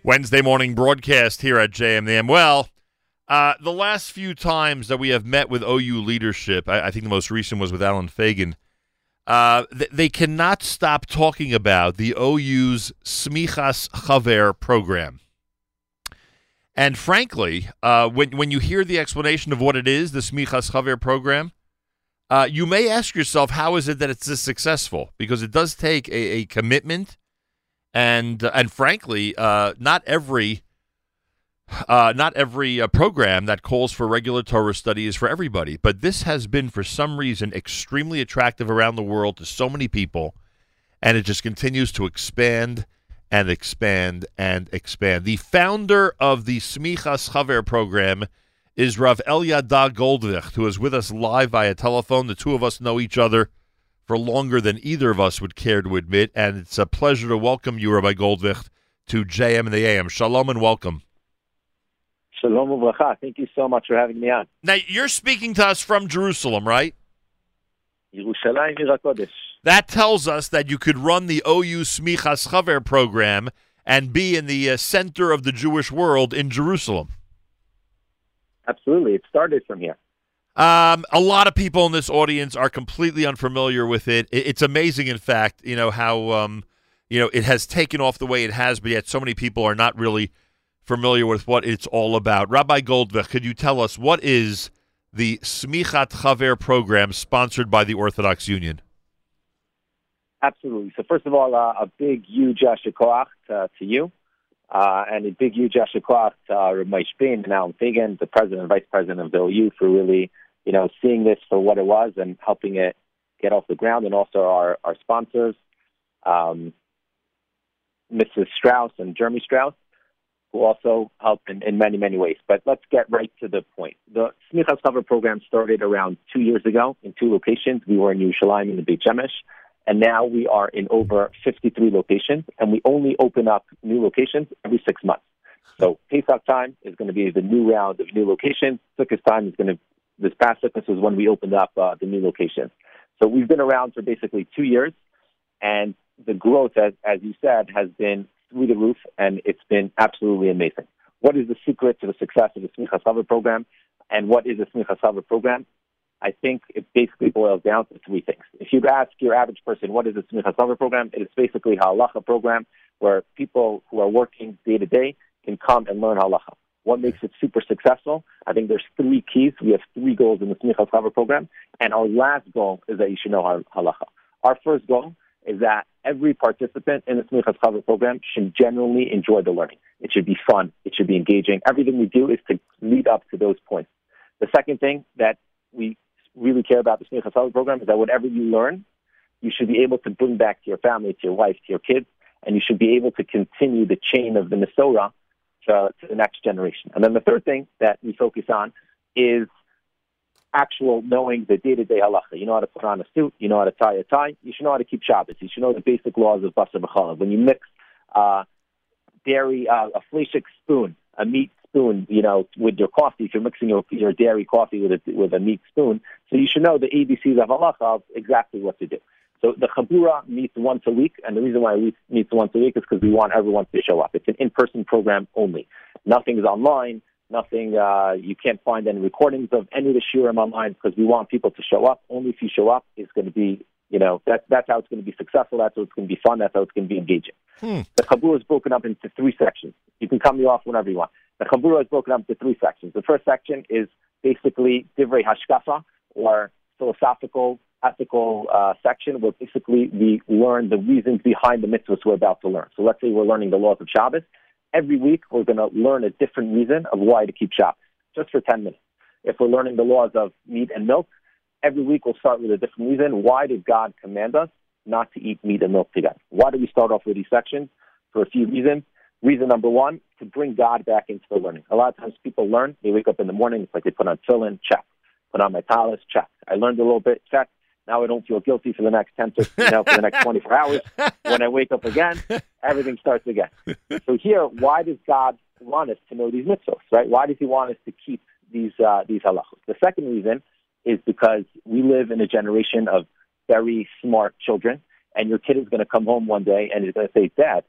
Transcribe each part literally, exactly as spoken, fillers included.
Wednesday morning broadcast here at J M the M. Well, uh, the last few times that we have met with O U leadership, I, I think the most recent was with Alan Fagan, uh, th- they cannot stop talking about the O U's Smichas Chaver program. And frankly, uh, when, when you hear the explanation of what it is, the Smichas Chaver program, uh, you may ask yourself, how is it that it's this successful? Because it does take a, a commitment. And uh, and frankly, uh, not every uh, not every uh, program that calls for regular Torah study is for everybody. But this has been, for some reason, extremely attractive around the world to so many people, and it just continues to expand and expand and expand. The founder of the Smichas Chaver program is Rav Eliada Goldvicht, who is with us live via telephone. The two of us know each other for longer than either of us would care to admit, and it's a pleasure to welcome you, Rabbi Goldvicht, to J M and the A M. Shalom and welcome. Shalom uvracha. Thank you so much for having me on. Now, you're speaking to us from Jerusalem, right? Yerushalayim Ir HaKodesh. That tells us that you could run the O U Smichas Chaver program and be in the uh, center of the Jewish world in Jerusalem. Absolutely. It started from here. Um, a lot of people in this audience are completely unfamiliar with it. it it's amazing, in fact, you know, how, um, you know, it has taken off the way it has, but yet so many people are not really familiar with what it's all about. Rabbi Goldvicht, could you tell us what is the Smichat Chaver program sponsored by the Orthodox Union? Absolutely. So first of all, uh, a big, huge yasher koach to, to you, uh, and a big, huge yasher koach to uh, Moshe Shpin and Alan Fagan, the president and vice president of the O U, for really, you know, seeing this for what it was and helping it get off the ground, and also our, our sponsors, um, Missus Strauss and Jeremy Strauss, who also helped in, in many, many ways. But let's get right to the point. The Smichas Chaver program started around two years ago in two locations. We were in Yerushalayim in the Beit Shemesh, and now we are in over fifty-three locations, and we only open up new locations every six months. So Pesach time is going to be the new round of new locations. Sukkot time is going to This past Sukkot was when we opened up uh, the new location. So we've been around for basically two years, and the growth, as, as you said, has been through the roof, and it's been absolutely amazing. What is the secret to the success of the Smichas Chaver program, and what is the Smichas Chaver program? I think it basically boils down to three things. If you ask your average person, what is the Smichas Chaver program? It is basically a halacha program where people who are working day to day can come and learn halacha. What makes it super successful? I think there's three keys. We have three goals in the Smichas Chaver program, and our last goal is that you should know halacha. Our first goal is that every participant in the Smichas Chaver program should genuinely enjoy the learning. It should be fun. It should be engaging. Everything we do is to lead up to those points. The second thing that we really care about the Smichas Chaver program is that whatever you learn, you should be able to bring back to your family, to your wife, to your kids, and you should be able to continue the chain of the Mesorah To, to the next generation. And then the third thing that we focus on is actual knowing the day-to-day halacha. You know how to put on a suit, you know how to tie a tie, you should know how to keep Shabbos, you should know the basic laws of Basar B'chalav. When you mix uh, dairy, uh, a fleshik spoon, a meat spoon, you know, with your coffee, if you're mixing your, your dairy coffee with a, with a meat spoon, so you should know the A B Cs of halacha of exactly what to do. So the Chabura meets once a week, and the reason why we meet once a week is because we want everyone to show up. It's an in-person program only. Nothing is online. Nothing. Uh, you can't find any recordings of any of the shiurim online because we want people to show up. Only if you show up, it's going to be, you know, that, that's how it's going to be successful. That's how it's going to be fun. That's how it's going to be engaging. Hmm. The Chabura is broken up into three sections. You can cut me off whenever you want. The Chabura is broken up into three sections. The first section is basically Divrei Hashkafa, or philosophical, ethical uh, section, where basically we learn the reasons behind the mitzvahs we're about to learn. So let's say we're learning the laws of Shabbos. Every week we're going to learn a different reason of why to keep Shabbos, just for ten minutes. If we're learning the laws of meat and milk, every week we'll start with a different reason. Why did God command us not to eat meat and milk together? Why do we start off with these sections? For a few reasons. Reason number one, to bring God back into the learning. A lot of times people learn, they wake up in the morning, it's like they put on tefillin, check. Put on my talis, check. I learned a little bit, check. Now I don't feel guilty for the next ten to, you know, for the next twenty-four hours. When I wake up again, everything starts again. So here, why does God want us to know these mitzvahs, right? Why does he want us to keep these uh, these halachos? The second reason is because we live in a generation of very smart children, and your kid is going to come home one day and he's going to say, Dad,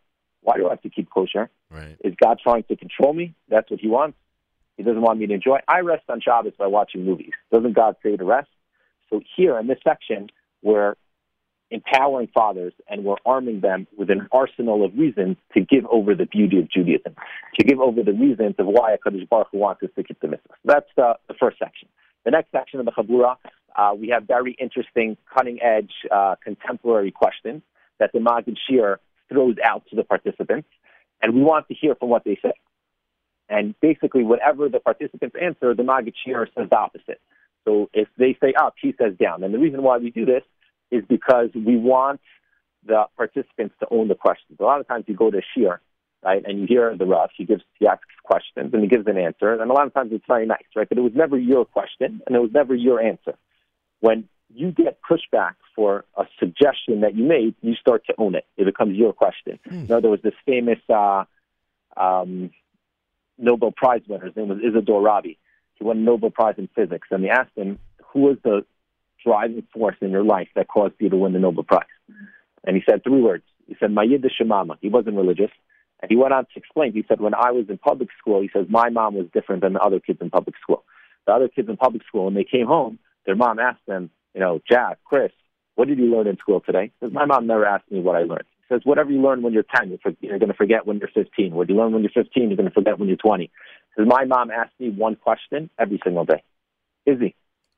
Why do I have to keep kosher? Right. Is God trying to control me? That's what he wants. He doesn't want me to enjoy. I rest on Shabbos by watching movies. Doesn't God say to rest? So here in this section, we're empowering fathers and we're arming them with an arsenal of reasons to give over the beauty of Judaism, to give over the reasons of why HaKadosh Baruch Hu wants us to keep the mitzvahs. That's the, the first section. The next section of the Chabura, uh, we have very interesting, cutting-edge, uh, contemporary questions that the Maggid Shir throws out to the participants, and we want to hear from what they say. And basically, whatever the participants answer, the Maggid Shir says the opposite. So if they say up, he says down. And the reason why we do this is because we want the participants to own the questions. A lot of times you go to Shir, right, and you hear the Rav, he gives, he asks questions, and he gives an answer, and a lot of times it's very nice, right? But it was never your question, and it was never your answer. When you get pushback for a suggestion that you made, you start to own it. It becomes your question. Mm. You know, there was this famous uh, um, Nobel Prize winner. His name was Isidore Rabi. He won a Nobel Prize in physics, and they asked him, who was the driving force in your life that caused you to win the Nobel Prize? And he said three words. He said, my Yiddish mama. He wasn't religious. And he went on to explain. He said, when I was in public school, he says, my mom was different than the other kids in public school. The other kids in public school, when they came home, their mom asked them, you know, Jack, Chris, what did you learn in school today? He says, my mom never asked me what I learned. He says, whatever you learn when you're ten, you're, for, you're going to forget when you're fifteen. What you learn when you're fifteen, you're going to forget when you're twenty. He says, my mom asked me one question every single day. Izzy,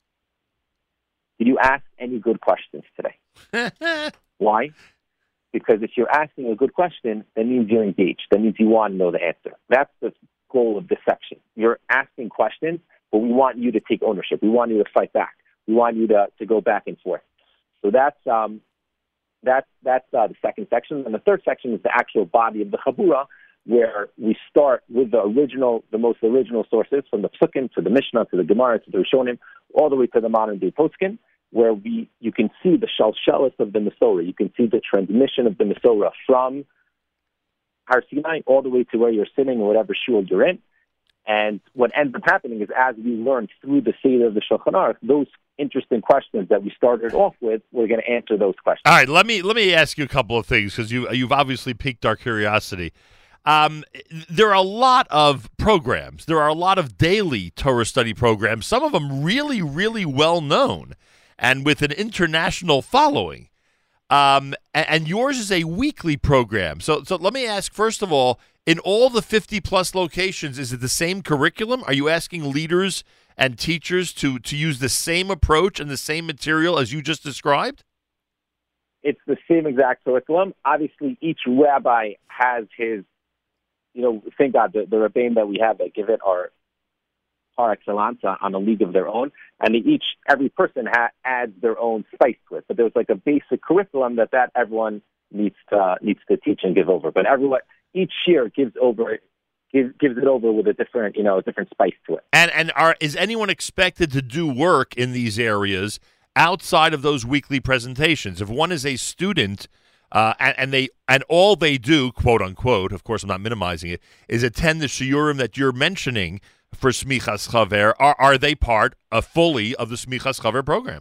did you ask any good questions today? Why? Because if you're asking a good question, that means you're engaged. That means you want to know the answer. That's the goal of this section. You're asking questions, but we want you to take ownership. We want you to fight back. We want you to, to go back and forth. So that's um, that's that's uh, the second section. And the third section is the actual body of the Chabura, where we start with the original, the most original sources, from the Psukim to the Mishnah to the Gemara to the Rishonim, all the way to the modern day Poskim, where we you can see the shalshelis of the Mesorah. You can see the transmission of the Mesorah from Har Sinai all the way to where you're sitting or whatever shul you're in. And what ends up happening is, as we learn through the Seder of the Shulchan Aruch, those interesting questions that we started off with, we're going to answer those questions. All right, let me let me ask you a couple of things, because you you've obviously piqued our curiosity. Um, there are a lot of programs. There are a lot of daily Torah study programs. Some of them really, really well known, and with an international following. Um, and, and yours is a weekly program. So, so let me ask, first of all, in all the fifty plus locations, is it the same curriculum? Are you asking leaders and teachers to, to use the same approach and the same material as you just described? It's the same exact curriculum. Obviously, each rabbi has his, you know, thank God, the, the Rebbeim that we have that give it are par excellence on a league of their own, and they each, every person ha- adds their own spice to it. But there's like a basic curriculum that, that everyone needs to needs to teach and give over. But everyone, each year gives over gives, gives it over with a different, you know, a different spice to it. And and are is anyone expected to do work in these areas outside of those weekly presentations? If one is a student uh, and, and they and all they do, quote unquote, of course I'm not minimizing it, is attend the shiurim that you're mentioning for Smichas Chaver, are are they part uh, fully of the Smichas Chaver program?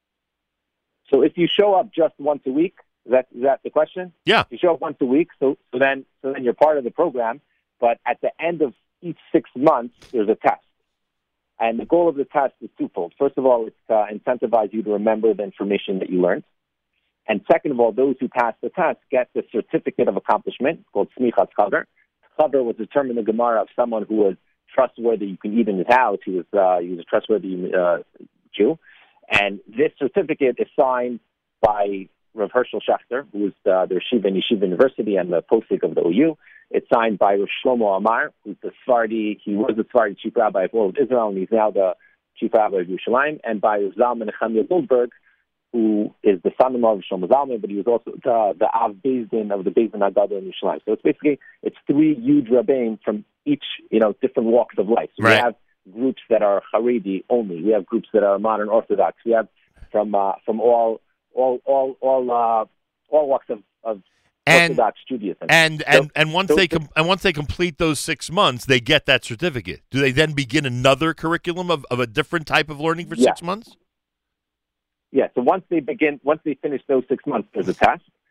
So if you show up just once a week, is that is that the question? Yeah. If you show up once a week, so so then so then you're part of the program. But at the end of each six months, there's a test. And the goal of the test is twofold. First of all, it's to incentivize you to remember the information that you learned. And second of all, those who pass the test get the certificate of accomplishment called Smichas Chaver. Chaver was determined in the Gemara of someone who was trustworthy. You can eat in his house. He was uh, he was a trustworthy uh, Jew. And this certificate is signed by Rav Hershel Schachter, who is uh, the Yeshiva in Yeshiva University and the postic of the O U. It's signed by Rav Shlomo Amar, who's the Sephardi. He was the Sephardi chief rabbi of all of Israel, and he's now the chief rabbi of Yerushalayim. And by Rav Zalman Nechemia Goldberg, who is the son-in-law of Shlomo Zalman, but he was also the, the Av Beis Din of the Beis Din Haggadah in Yerushalayim. So it's basically it's three huge rabbeim from each, you know, different walks of life. So right. We have groups that are Haredi only. We have groups that are modern Orthodox. We have from uh, from all all all all uh, all walks of, of and, Orthodox Judaism. And and, so, and once so, they com- and once they complete those six months, they get that certificate. Do they then begin another curriculum of, of a different type of learning for yeah. six months? Yeah. So once they begin, once they finish those six months, there's a test.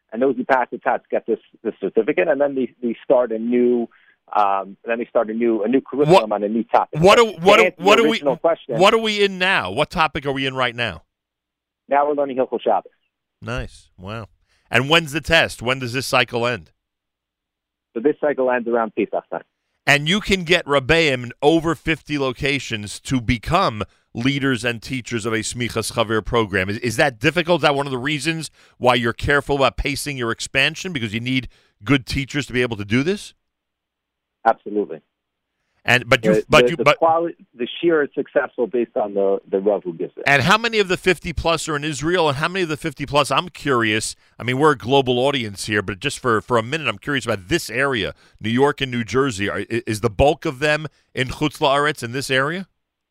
and those who pass the test get this, this certificate, and then they, they start a new um, then they start a new a new curriculum what, on a new topic. What so are, what are, what are we question, what are we in now? What topic are we in right now? Now we're learning Hilchot Shabbos. Nice. Wow. And when's the test? When does this cycle end? So this cycle ends around Pesach time. And you can get Rabbeim in over fifty locations to become leaders and teachers of a Smichas Chaver program. Is, is that difficult? Is that one of the reasons why you're careful about pacing your expansion, because you need good teachers to be able to do this? Absolutely. And but you the, but the, you the but quality, the shear is successful based on the the Rav who gives it. And how many of the fifty plus are in Israel, and how many of the fifty plus? I'm curious. I mean, we're a global audience here, but just for, for a minute, I'm curious about this area, New York and New Jersey. Are, is the bulk of them in Chutz La'aretz in this area?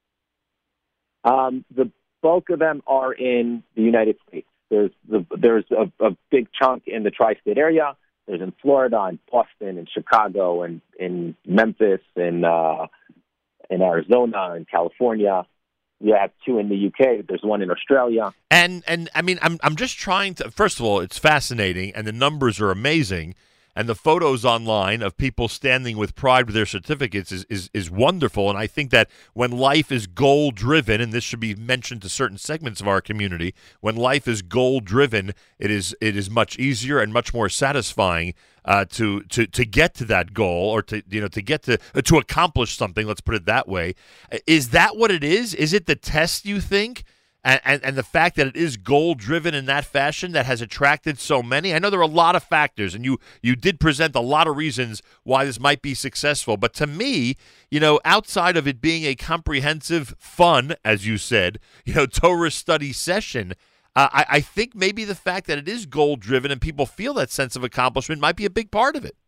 Um, the bulk of them are in the United States. There's the, there's a, a big chunk in the tri-state area. There's in Florida, and Boston, and Chicago, and in Memphis, and uh, in Arizona, and California. You have two in the U K. There's one in Australia. And and I mean, I'm I'm just trying to. First of all, it's fascinating, and the numbers are amazing, and the photos online of people standing with pride with their certificates is is, is wonderful. And I think that when life is goal driven, and this should be mentioned to certain segments of our community, when life is goal driven, it is it is much easier and much more satisfying uh, to to to get to that goal, or to you know to get to uh, to accomplish something. Let's put it that way. Is that what it is? Is it the test, you think? And, and and the fact that it is goal-driven in that fashion that has attracted so many? I know there are a lot of factors, and you, you did present a lot of reasons why this might be successful. But to me, you know, outside of it being a comprehensive, fun, as you said, you know, Torah study session, uh, I, I think maybe the fact that it is goal-driven and people feel that sense of accomplishment might be a big part of it.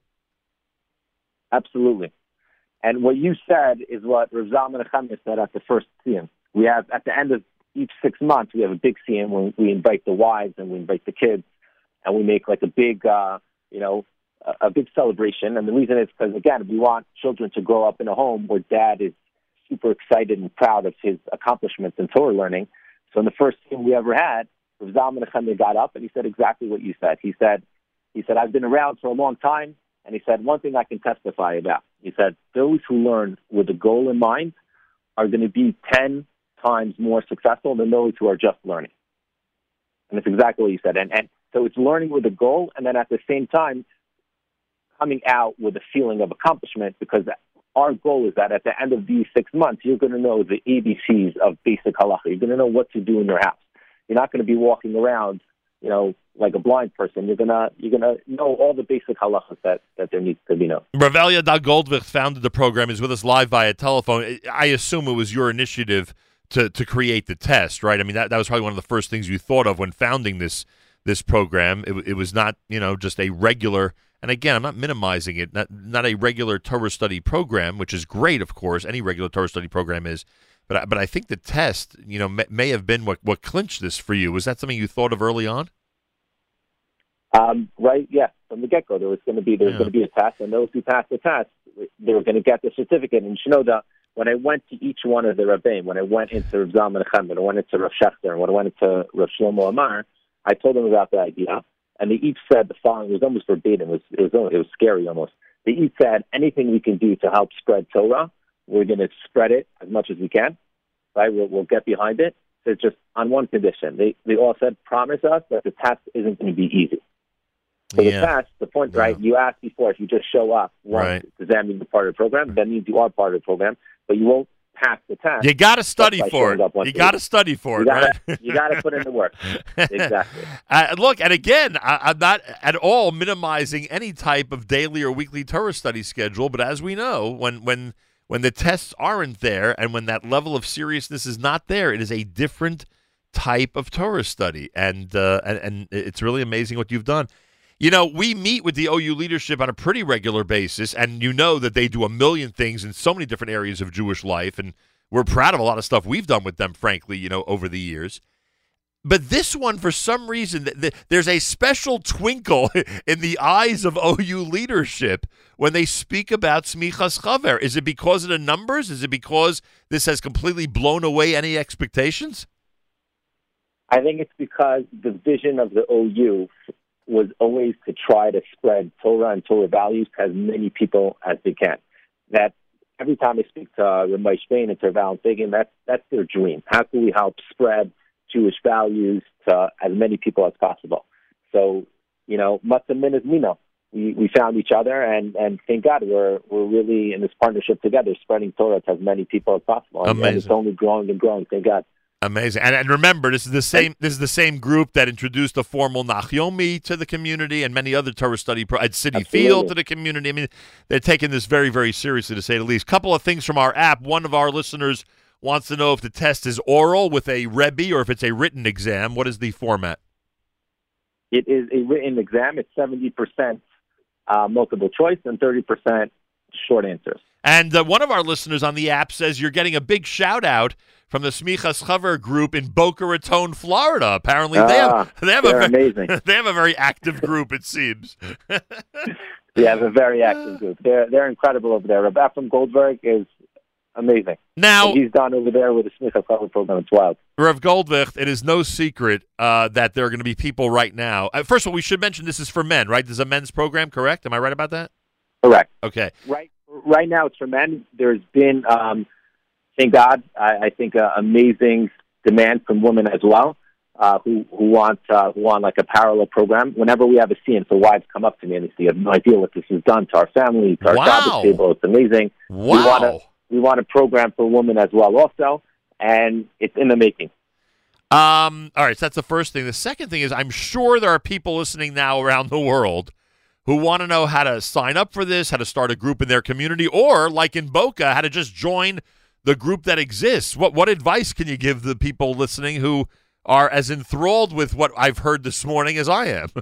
Absolutely. And what you said is what Rav Zalman Nechemia said at the first siyum. We have, at the end of each six months, we have a big siyum when we invite the wives and we invite the kids, and we make like a big, uh, you know, a, a big celebration. And the reason is because, again, we want children to grow up in a home where dad is super excited and proud of his accomplishments in Torah learning. So in the first siyum we ever had, Rav Zalman Nechemia got up and he said exactly what you said. He said, he said, I've been around for a long time, and he said, one thing I can testify about. He said, those who learn with a goal in mind are going to be ten times more successful than those who are just learning. And it's exactly what you said. And, and so it's learning with a goal, and then at the same time coming out with a feeling of accomplishment, because our goal is that at the end of these six months, you're going to know the A B Cs of basic halacha. You're going to know what to do in your house. You're not going to be walking around, you know, like a blind person. You're gonna you're gonna know all the basic halachas that, that there needs to be known. Rav Eliezer Goldvicht founded the program. Is with us live via telephone. I assume it was your initiative to to create the test, right? I mean, that, that was probably one of the first things you thought of when founding this this program. It, it was not, you know, just a regular, and again, I'm not minimizing it, not, not a regular Torah study program, which is great, of course. Any regular Torah study program is. But I, but I think the test, you know, may, may have been what, what clinched this for you. Was that something you thought of early on? Um, right, yeah. From the get-go, there was going to be there was yeah. going to be a test, and those who passed the test, they were going to get the certificate. And you know, the when I went to each one of the Rabbeim, when I went into Rav Zalman Nechemia, when I went into Rav Shechter, and when I went into Rav Shlomo Amar, I told them about the idea, and they each said the following. It was almost verbatim. It was it was, it was scary almost. They each said, anything we can do to help spread Torah, we're going to spread it as much as we can. Right, we'll, we'll get behind it. So it's just on one condition. They they all said, promise us that the test isn't going to be easy. So yeah. the test, the point, yeah. right, you asked before, if you just show up once, right. does that mean you're part of the program? That means you are part of the program, but you won't pass the test. You got to study for it. You got to study for you it, gotta, right? You got to put in the work. Exactly. Uh, look, and again, I, I'm not at all minimizing any type of daily or weekly Torah study schedule, but as we know, when when when the tests aren't there and when that level of seriousness is not there, it is a different type of Torah study, and uh, and, and it's really amazing what you've done. You know, we meet with the O U leadership on a pretty regular basis, and you know that they do a million things in so many different areas of Jewish life, and we're proud of a lot of stuff we've done with them, frankly, you know, over the years. But this one, for some reason, th- th- there's a special twinkle in the eyes of O U leadership when they speak about Smichas Chaver. Is it because of the numbers? Is it because this has completely blown away any expectations? I think it's because the vision of the O U was always to try to spread Torah and Torah values to as many people as they can. That every time I speak to uh, Ramesh Bain and to Val Fagan, that's, that's their dream. How can we help spread Jewish values to as many people as possible? So, you know, Matzah Min is Mino. We, we found each other, and, and thank God we're we're really in this partnership together, spreading Torah to as many people as possible. And, and it's only growing and growing, thank God. Amazing. And, and remember, this is the same this is the same group that introduced the formal Nachyomi to the community and many other Torah study pro- at City Absolutely. Field to the community. I mean, they're taking this very, very seriously, to say the least. Couple of things from our app. One of our listeners wants to know if the test is oral with a Rebbe or if it's a written exam. What is the format? It is a written exam. It's seventy percent uh, multiple choice and thirty percent short answers. And uh, one of our listeners on the app says you're getting a big shout-out from the Smichas Chaver group in Boca Raton, Florida. Apparently, they ah, have they have they're a very, amazing. They have a very active group, it seems. They have a very active group. They're they're incredible over there. Rabbi from Goldberg is amazing. Now, what he's done over there with the Smichas Chaver program, it's wild. Rav Goldvicht, it is no secret uh, that there are going to be people right now. Uh, first of all, we should mention this is for men, right? This is a men's program, correct? Am I right about that? Correct. Okay. Right. Right now, it's for men. There's been, um, thank God, I, I think, uh, amazing demand from women as well, uh, who who want uh, who want like a parallel program. Whenever we have a scene, so wives come up to me and they say, "You have no idea what this has done to our family, to our Wow. Shabbos table. It's amazing." Wow. We want to we want a program for women as well, also, and it's in the making. Um, all right, so that's the first thing. The second thing is I'm sure there are people listening now around the world who want to know how to sign up for this, how to start a group in their community, or, like in Boca, how to just join the group that exists. What what advice can you give the people listening who are as enthralled with what I've heard this morning as I am?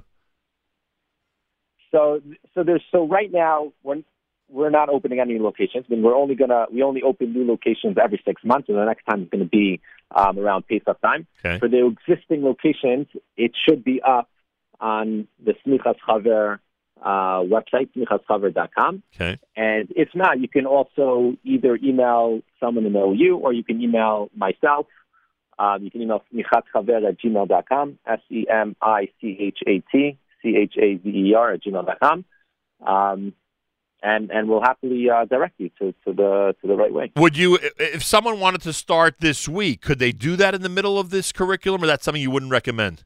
So, so there's so right now when we're not opening any locations. I mean, we're only gonna we only open new locations every six months, and the next time is going to be um, around Pesach time. Okay. For the existing locations, it should be up on the Smichas Chaver uh, website, smichas chaver dot com. Okay. And if not, you can also either email someone in the O U or you can email myself. Um, you can email smichatchaver at gmail dot com, S E M I C H A T C H A V E R at gmail dot com. Um, and and we'll happily uh, direct you to, to the to the right way. Would you, if someone wanted to start this week, could they do that in the middle of this curriculum, or that's something you wouldn't recommend?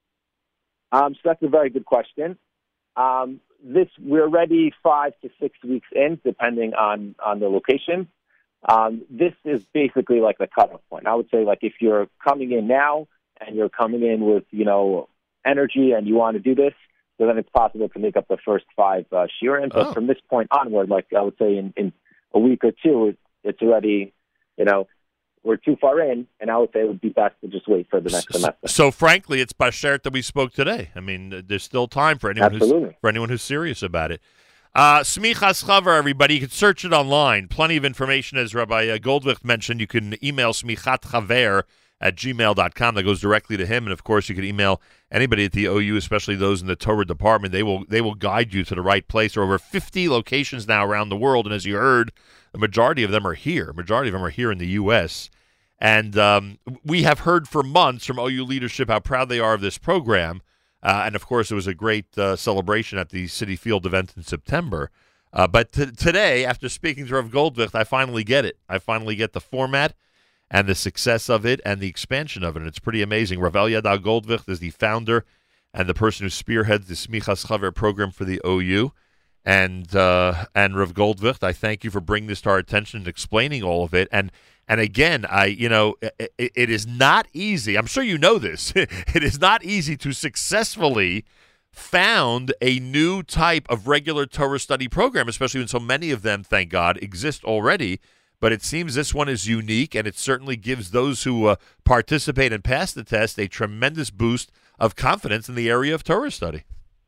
Um, so that's a very good question. Um, this we're already five to six weeks in, depending on, on the location. Um, this is basically like the cutoff point. I would say, like, if you're coming in now and you're coming in with, you know, energy and you want to do this, so then it's possible to make up the first five uh, shiurim. But Oh. from this point onward, like I would say in, in a week or two, it, it's already, you know, we're too far in, and I would say it would be best to just wait for the next So, semester. so frankly, it's Bashert that we spoke today. I mean, there's still time for anyone who's Absolutely. for anyone who's serious about it. Uh, Smichas Chaver, everybody, you can search it online. Plenty of information, as Rabbi uh, Goldwicht mentioned. You can email smichat chaver at gmail dot com. That goes directly to him, and of course, you can email anybody at the O U, especially those in the Torah department. They will they will guide you to the right place. There are over fifty locations now around the world, and as you heard, the majority of them are here. Majority of them are here in the U S And um, we have heard for months from O U leadership how proud they are of this program. Uh, and, of course, it was a great uh, celebration at the City Field event in September. Uh, but t- today, after speaking to Rav Goldwicht, I finally get it. I finally get the format and the success of it and the expansion of it. And it's pretty amazing. Rav Eliyahu Goldwicht is the founder and the person who spearheads the Smichas Chaver program for the O U. And uh, and Rav Goldwicht, I thank you for bringing this to our attention and explaining all of it. And and again, I you know, it, it is not easy. I'm sure you know this. It is not easy to successfully found a new type of regular Torah study program, especially when so many of them, thank God, exist already. But it seems this one is unique, and it certainly gives those who uh, participate and pass the test a tremendous boost of confidence in the area of Torah study.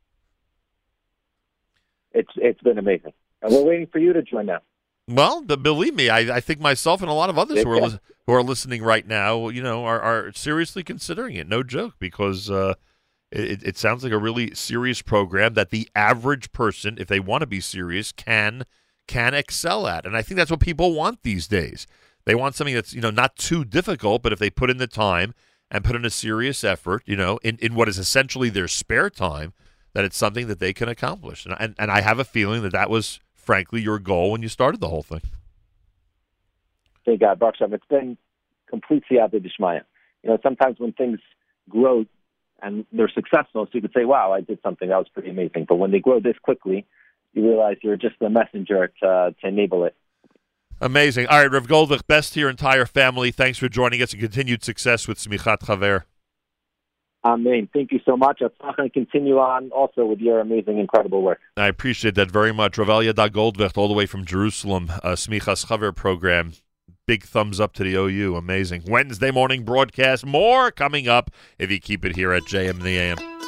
It's it's been amazing, and we're waiting for you to join now. Well, the, believe me, I, I think myself and a lot of others who are Yeah. lis- who are listening right now, you know, are, are seriously considering it. No joke, because uh, it, it sounds like a really serious program that the average person, if they want to be serious, can can excel at. And I think that's what people want these days. They want something that's, you know, not too difficult, but if they put in the time and put in a serious effort, you know, in, in what is essentially their spare time, that it's something that they can accomplish. And, and, and I have a feeling that that was, frankly, your goal when you started the whole thing. Thank God, Baruch Hashem. It's been complete siyata d'shmaya. You know, sometimes when things grow and they're successful, so you could say, wow, I did something that was pretty amazing. But when they grow this quickly, you realize you're just the messenger to, to enable it. Amazing. All right, Rav Goldvich, best to your entire family. Thanks for joining us and continued success with Smichat Chaver. Amen. Thank you so much. I'm going to continue on also with your amazing, incredible work. I appreciate that very much. Rav Elyada Goldvich, all the way from Jerusalem, uh, Smichas Chaver program. Big thumbs up to the O U. Amazing. Wednesday morning broadcast. More coming up if you keep it here at J M in the A M.